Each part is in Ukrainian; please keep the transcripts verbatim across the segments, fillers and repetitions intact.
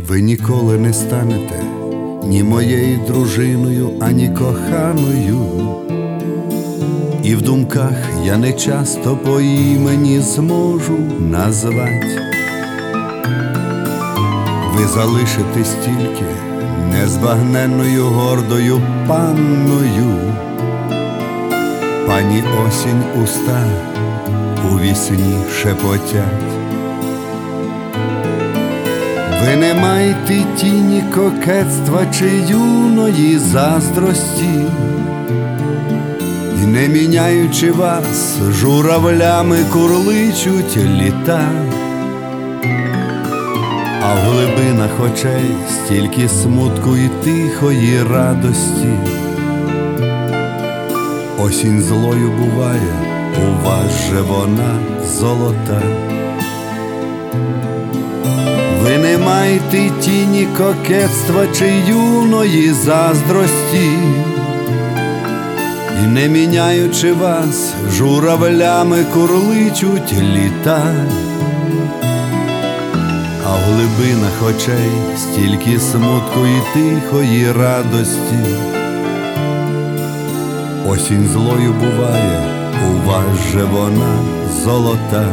Ви ніколи не станете ні моєю дружиною, ані коханою, і в думках я не часто по імені зможу назвать. Ви залишитесь тільки незбагненною гордою панною. Пані осінь уста у вісні шепотять. Ви не маєте тіні кокетства чи юної заздрості, і не міняючи вас, журавлями курличуть літа. А в глибинах очей стільки смутку і тихої радості. Осінь злою буває, у вас же вона золота. Ви не маєте тіні кокетства чи юної заздрості, і не міняючи вас, журавлями курличуть літа. А в глибинах очей стільки смутку і тихої радості. Осінь злою буває, у вас же вона золота.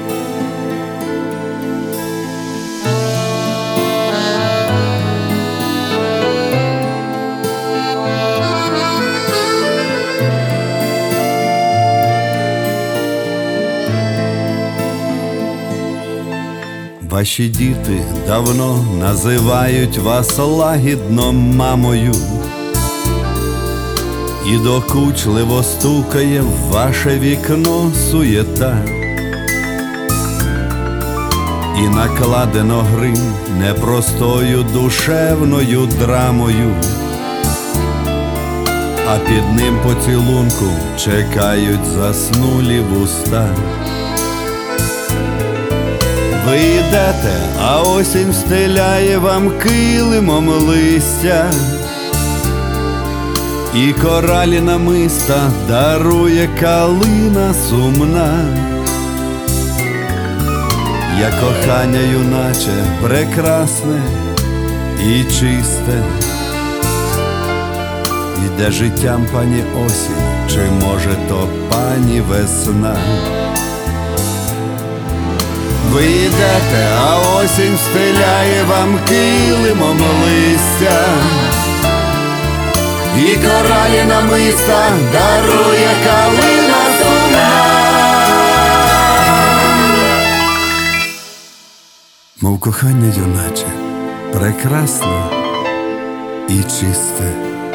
Ваші діти давно називають вас лагідно мамою, і докучливо стукає в ваше вікно суєта, і накладено грим непростою душевною драмою, а під ним поцілунку чекають заснулі вуста. Ви йдете, а осінь стеляє вам килимом листя, і коралі намиста дарує калина сумна. Я кохання юначе прекрасне і чисте, іде життям пані осінь, чи може то пані весна. Ви йдете, а осінь стеляє вам килимом листя, і коралі намиста дарує калина сумна. Мов кохання юначе, прекрасне і чисте,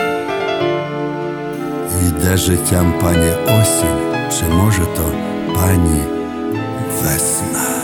йде життям пані осінь, чи може то пані весна.